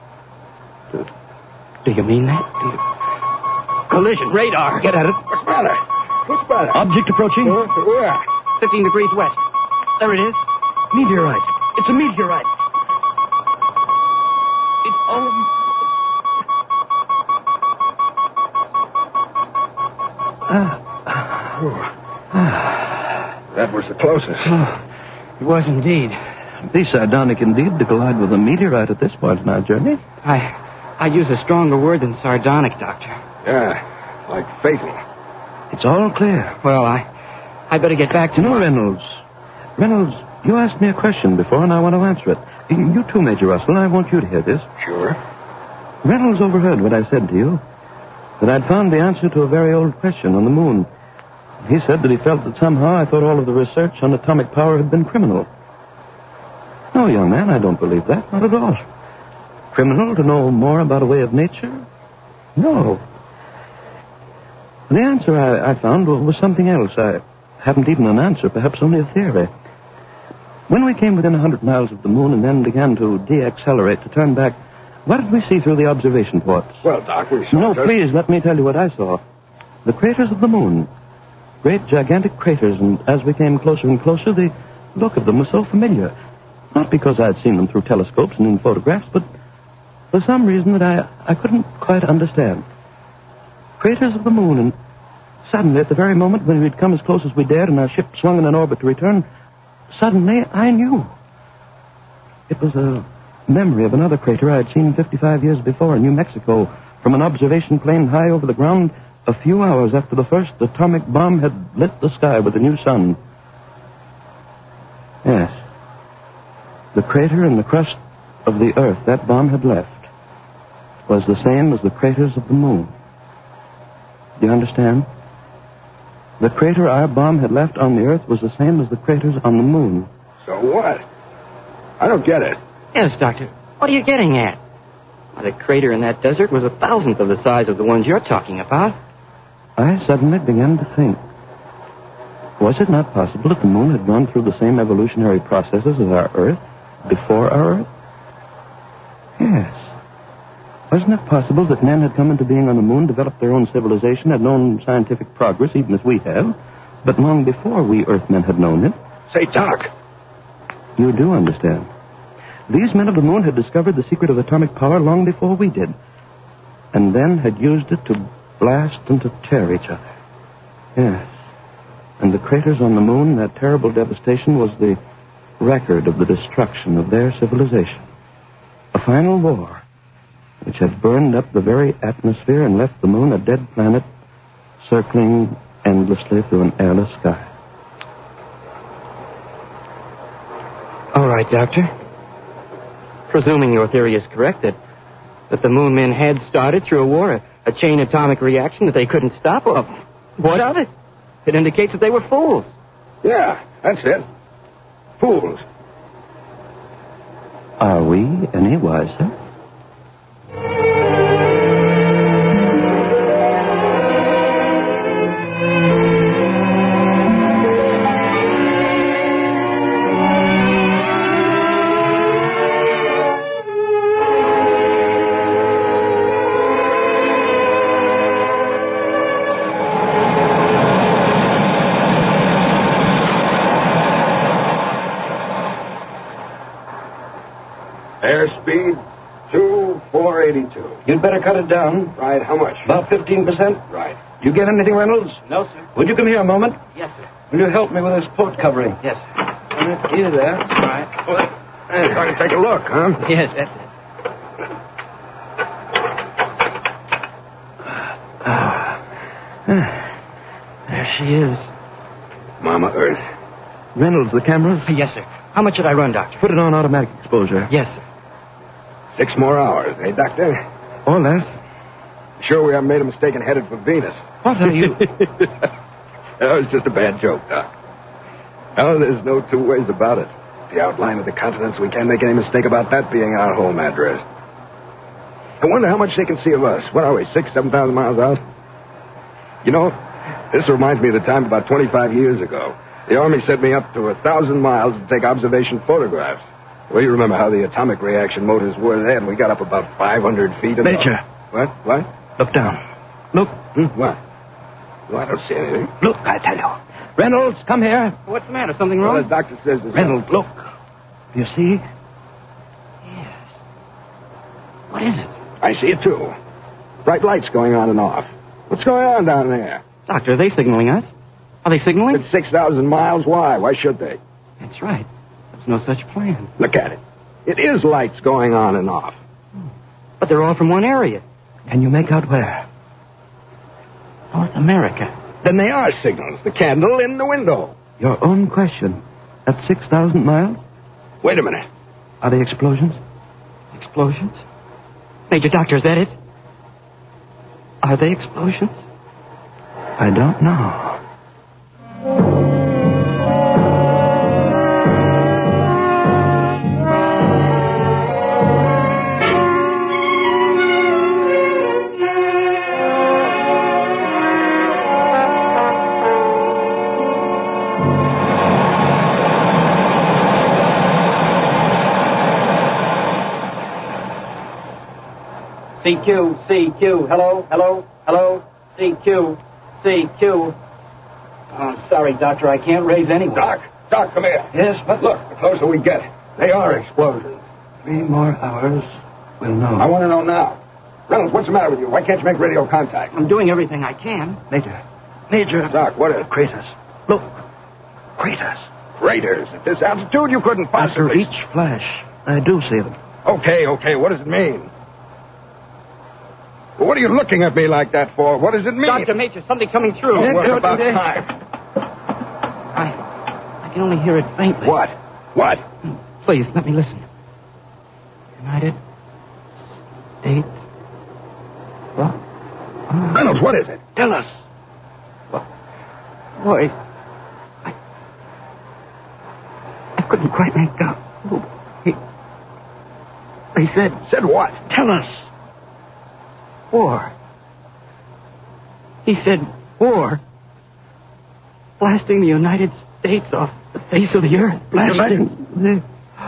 Do you mean that? Collision, radar. Get at it. What's the matter? Object approaching. Where? 15 degrees west. There it is. Meteorite. It's a meteorite. That was the closest. It was indeed. Be sardonic indeed to collide with a meteorite at this point in our journey. I use a stronger word than sardonic, Doctor. Yeah, like fatal. It's all clear. Well, I better get back to... No, Reynolds. Reynolds, You asked me a question before, and I want to answer it. You too, Major Russell. I want you to hear this. Sure. Reynolds overheard what I said to you, that I'd found the answer to a very old question on the moon. He said that he felt that somehow I thought all of the research on atomic power had been criminal. No, young man, I don't believe that. Not at all. Criminal to know more about a way of nature? No. The answer I found was something else. I haven't even an answer, perhaps only a theory. When we came within 100 miles of the moon and then began to deaccelerate, to turn back, what did we see through the observation ports? Well, Doc, we saw... No, please, let me tell you what I saw. The craters of the moon. Great, gigantic craters, and as we came closer and closer, the look of them was so familiar. Not because I'd seen them through telescopes and in photographs, but for some reason that I couldn't quite understand. Craters of the moon, and suddenly, at the very moment when we'd come as close as we dared and our ship swung in an orbit to return, suddenly I knew. It was a memory of another crater I had seen 55 years before in New Mexico from an observation plane high over the ground a few hours after the first atomic bomb had lit the sky with a new sun. Yes. The crater in the crust of the Earth that bomb had left was the same as the craters of the moon. Do you understand? The crater our bomb had left on the Earth was the same as the craters on the moon. So what? I don't get it. Yes, Doctor. What are you getting at? Well, the crater in that desert was 1,000th of the size of the ones you're talking about. I suddenly began to think. Was it not possible that the moon had gone through the same evolutionary processes as our Earth before our Earth? Yes. Wasn't it possible that men had come into being on the moon, developed their own civilization, had known scientific progress, even as we have, but long before we Earthmen had known it? Say, Doc. You do understand. These men of the moon had discovered the secret of atomic power long before we did, and then had used it to blast and to tear each other. Yes. And the craters on the moon, that terrible devastation, was the record of the destruction of their civilization. A final war which had burned up the very atmosphere and left the moon a dead planet circling endlessly through an airless sky. All right, Doctor. Presuming your theory is correct, that the moon men had started through a war, a chain atomic reaction that they couldn't stop, well, what of it? It indicates that they were fools. Yeah, that's it. Fools. Are we any wiser? Airspeed 2482. You'd better cut it down. Right, how much? About 15%. Right. You get anything, Reynolds? No, sir. Would you come here a moment? Yes, sir. Will you help me with this port covering? Yes, sir. Here, there. All right. Hey, trying to take a look, huh? Yes, that's it. There she is. Mama Earth. Reynolds, the cameras? Yes, sir. How much should I run, Doctor? Put it on automatic exposure. Yes, sir. 6 more hours, eh, Doctor? Or less. Sure we haven't made a mistake and headed for Venus. What are you... That was just a bad joke, Doc. Oh, there's no two ways about it. The outline of the continents, we can't make any mistake about that being our home address. I wonder how much they can see of us. What are we, 6,000, 7,000 miles out? You know, this reminds me of the time about 25 years ago. The Army sent me up to 1,000 miles to take observation photographs. Well, you remember how the atomic reaction motors were then. We got up about 500 feet. Major. What? What? Look down. Look. What? Well, I don't see anything. Look, I tell you. Reynolds, come here. What's the matter? Something wrong? Well, the doctor says there's... Reynolds, look. Do you see? Yes. What is it? I see it, too. Bright lights going on and off. What's going on down there? Doctor, are they signaling us? Are they signaling? It's 6,000 miles. Why? Why should they? That's right. There's no such plan. Look at it. It is lights going on and off. But they're all from one area. Can you make out where? North America. Then they are signals. The candle in the window. Your own question. At 6,000 miles? Wait a minute. Are they explosions? Explosions? Major Doctor, is that it? Are they explosions? I don't know. CQ, CQ, hello, CQ, CQ. Oh, I'm sorry, Doctor, I can't raise anyone. Doc, come here. Yes, but Look, the closer we get, they are explosions. 3 more hours, we'll know. I want to know now. Reynolds, what's the matter with you? Why can't you make radio contact? I'm doing everything I can. Major. Doc, what is it? Craters. Look. Craters. Craters? At this altitude, you couldn't possibly... After each flash, I do see them. Okay. What does it mean? Well, what are you looking at me like that for? What does it mean? Dr. Major, something coming through. Oh, well, about time. I can only hear it faintly. What? Please, let me listen. United States. What? Reynolds, what is it? Tell us. Boy, I couldn't quite make out. He said... Said what? Tell us. War. He said war. Blasting the United States off the face of the earth. Blasting?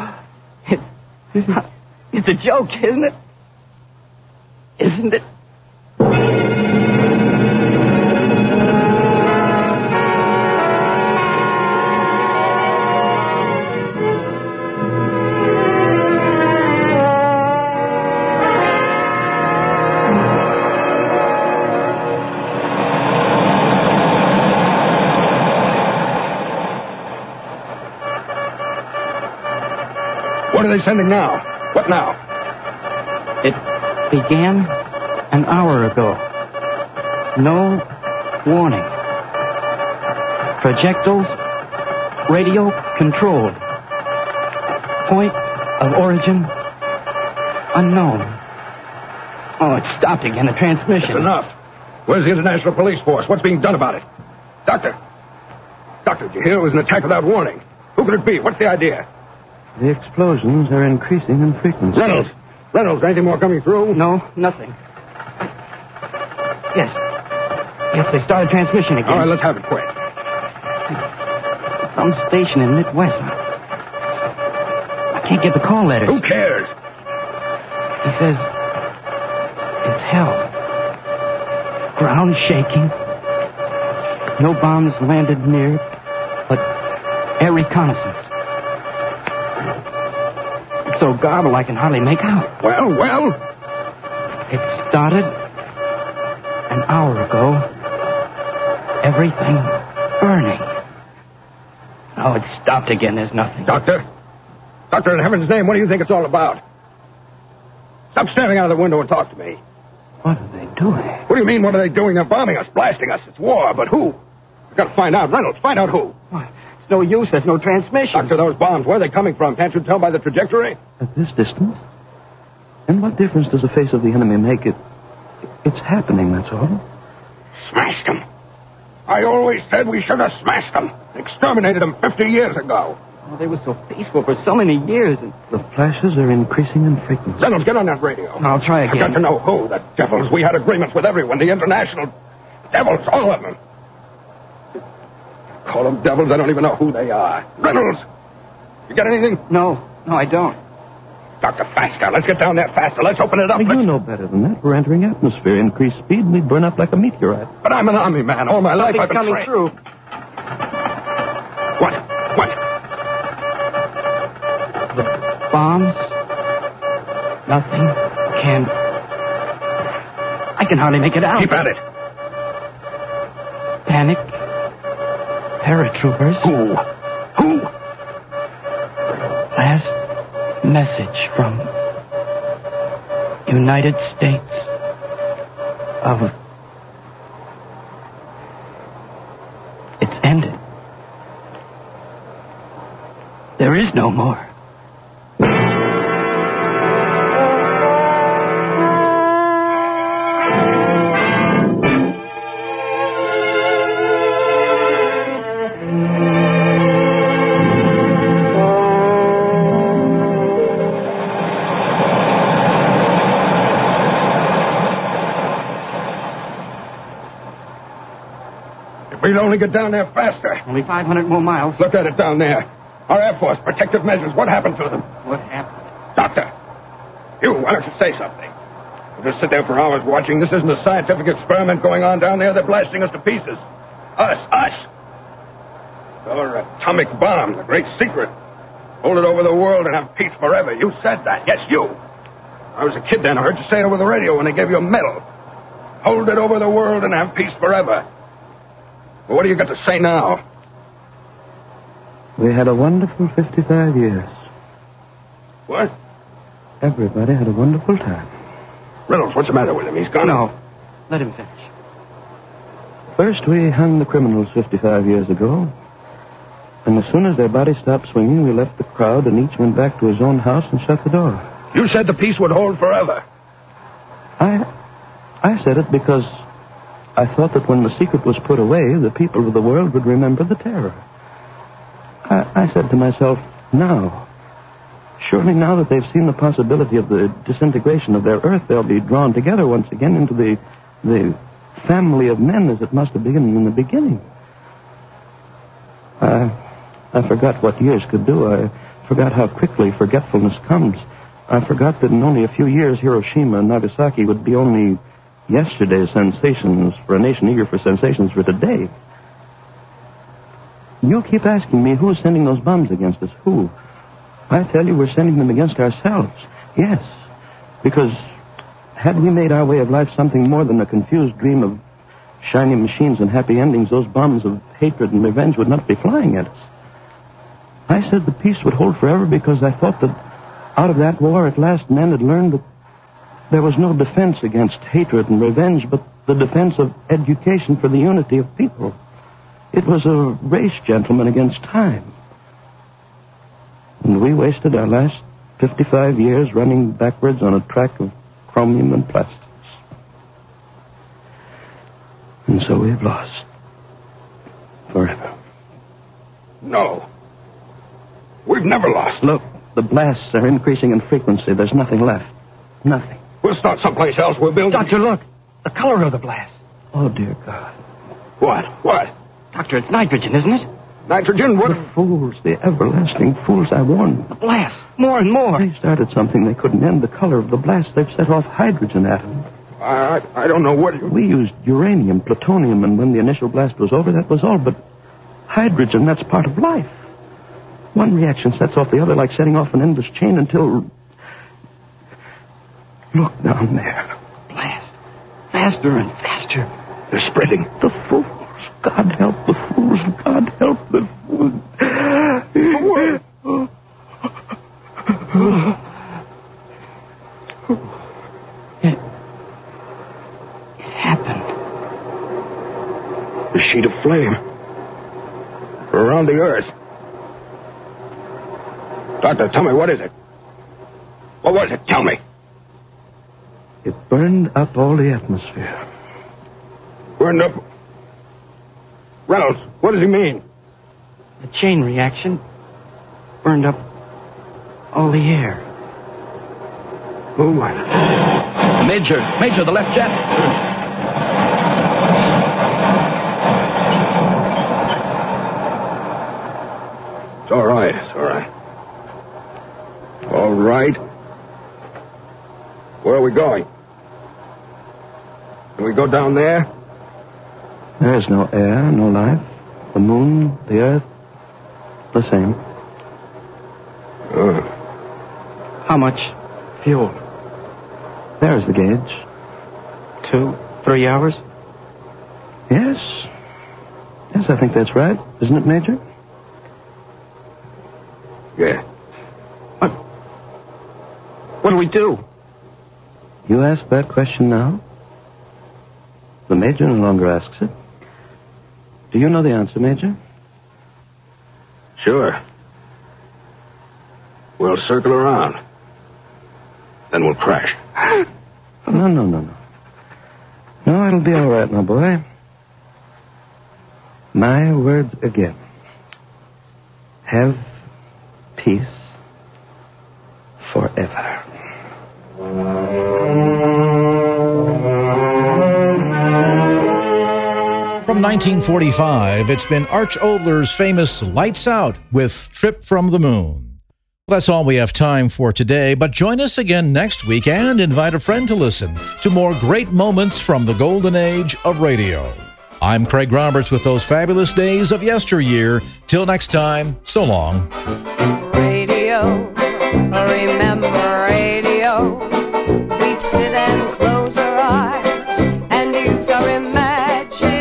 It's a joke, isn't it? Isn't it? What are they sending now? What now? It began an hour ago. No warning. Projectiles radio controlled. Point of origin unknown. Oh, it stopped again, the transmission. That's enough. Where's the International Police Force? What's being done about it? Doctor, did you hear it was an attack without warning? Who could it be? What's the idea? The explosions are increasing in frequency. Reynolds, anything more coming through? No, nothing. Yes, they started transmission again. All right, let's have it quick. Some station in Midwest. I can't get the call letters. Who cares? He says it's hell. Ground shaking. No bombs landed near, but air reconnaissance. It's so garbled I can hardly make out. Well? It started an hour ago. Everything burning. Oh, it stopped again. There's nothing. Doctor, in heaven's name, what do you think it's all about? Stop staring out of the window and talk to me. What are they doing? What do you mean, what are they doing? They're bombing us, blasting us. It's war, but who? We've got to find out. Reynolds, find out who. What? It's no use. There's no transmission. Doctor, those bombs, where are they coming from? Can't you tell by the trajectory? At this distance? And what difference does the face of the enemy make? It's happening, that's all. Smashed them. I always said we should have smashed them. Exterminated them 50 years ago. Oh, they were so peaceful for so many years. The flashes are increasing in frequency. Reynolds, get on that radio. I'll try again. I've got to know who. The devils. We had agreements with everyone. The international devils, all of them. Call them devils. I don't even know who they are. Reynolds, you got anything? No, I don't. Doctor, faster. Let's get down there faster. Let's open it up. You know better than that. We're entering atmosphere. Increased speed, and we burn up like a meteorite. But I'm an army man. All my life I've been coming trained. through. What? The bombs. Nothing. I can hardly make it out. Keep at it. Panic. Paratroopers. Who? Last message from United States of... It's ended. is no more. We'd only get down there faster. Only 500 more miles. Look at it down there. Our Air Force, protective measures. What happened to them? What happened? Doctor, why don't you say something? We'll just sit there for hours watching. This isn't a scientific experiment going on down there. They're blasting us to pieces. Us. Our atomic bomb, the great secret. Hold it over the world and have peace forever. You said that. Yes, you. I was a kid then. I heard you say it over the radio when they gave you a medal. Hold it over the world and have peace forever. Well, what do you got to say now? We had a wonderful 55 years. What? Everybody had a wonderful time. Reynolds, what's the matter with him? He's gone. No. Let him finish. First, we hung the criminals 55 years ago. And as soon as their bodies stopped swinging, we left the crowd and each went back to his own house and shut the door. You said the peace would hold forever. I said it because I thought that when the secret was put away, the people of the world would remember the terror. I said to myself, surely now that they've seen the possibility of the disintegration of their Earth, they'll be drawn together once again into the family of men as it must have been in the beginning. I forgot what years could do. I forgot how quickly forgetfulness comes. I forgot that in only a few years, Hiroshima and Nagasaki would be only yesterday's sensations for a nation eager for sensations for today. You keep asking me who's sending those bombs against us. Who? I tell you, we're sending them against ourselves. Yes. Because had we made our way of life something more than a confused dream of shiny machines and happy endings, those bombs of hatred and revenge would not be flying at us. I said the peace would hold forever because I thought that out of that war at last men had learned that there was no defense against hatred and revenge, but the defense of education for the unity of people. It was a race, gentlemen, against time. And we wasted our last 55 years running backwards on a track of chromium and plastics. And so we've lost. Forever. No. We've never lost. Look, the blasts are increasing in frequency. There's nothing left. Nothing. We'll start someplace else. We'll build... Doctor, look. The color of the blast. Oh, dear God. What? Doctor, it's nitrogen, isn't it? Nitrogen? What? The fools, the everlasting fools, I warned. The blast. More and more. They started something they couldn't end. The color of the blast. They've set off hydrogen atoms. I don't know what... We used uranium, plutonium, and when the initial blast was over, that was all. But hydrogen, that's part of life. One reaction sets off the other like setting off an endless chain until... Look down there. Blast. Faster and faster. They're spreading. The fools. God help the fools. God help the fools. It happened. The sheet of flame. Around the earth. Doctor, tell me, what is it? What was it? Tell me. It burned up all the atmosphere. Burned up? Reynolds, what does he mean? The chain reaction burned up all the air. Oh, my. Major, the left jet. It's all right. All right. Where are we going? Can we go down there? There is no air, no life. The moon, the earth, the same. How much fuel? There's the gauge. 2, 3 hours? Yes, I think that's right. Isn't it, Major? Yeah. What do we do? You ask that question now? The Major no longer asks it. Do you know the answer, Major? Sure. We'll circle around. Then we'll crash. No. No, it'll be all right, my boy. My words again. Have peace forever. From 1945, it's been Arch Obler's famous Lights Out with Trip from the Moon. Well, that's all we have time for today, but join us again next week and invite a friend to listen to more great moments from the golden age of radio. I'm Craig Roberts with those fabulous days of yesteryear. Till next time, so long. Radio, remember radio. We'd sit and close our eyes and use our imagination.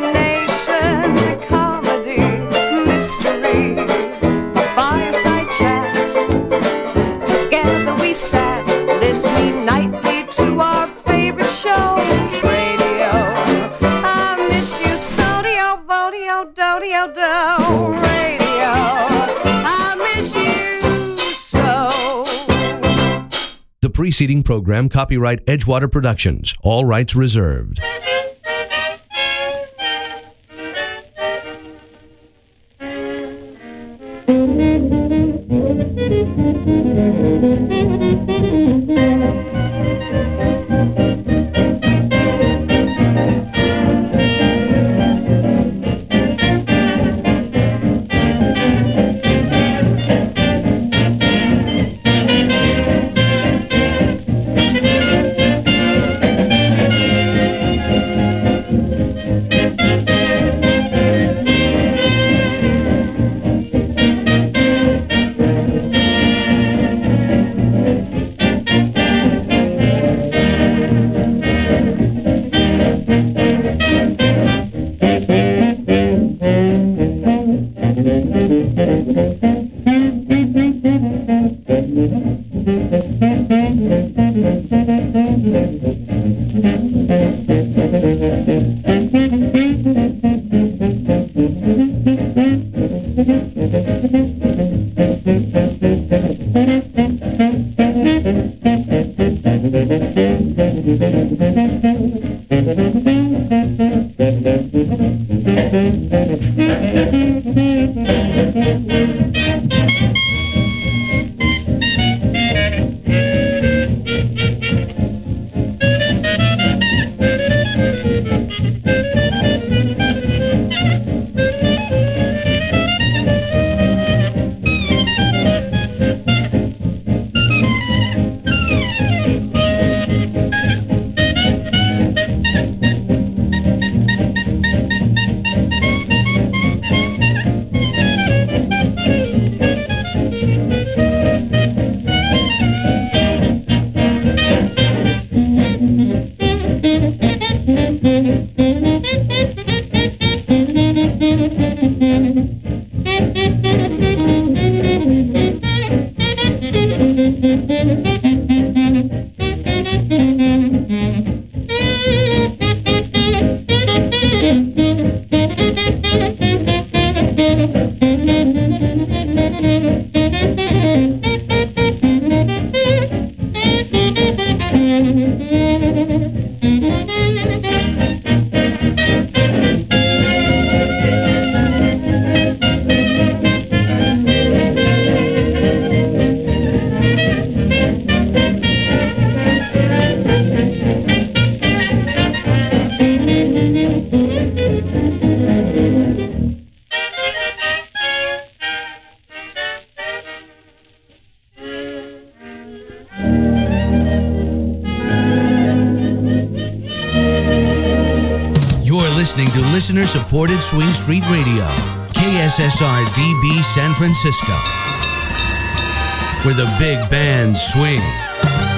Comedy, mystery, a fireside chat. Together we sat, listening nightly to our favorite shows. Radio, I miss you so, do-do, do-do, radio, I miss you so. The preceding program, copyright Edgewater Productions, all rights reserved. Listener-supported Swing Street Radio, KSSR DB San Francisco, where the big bands swing.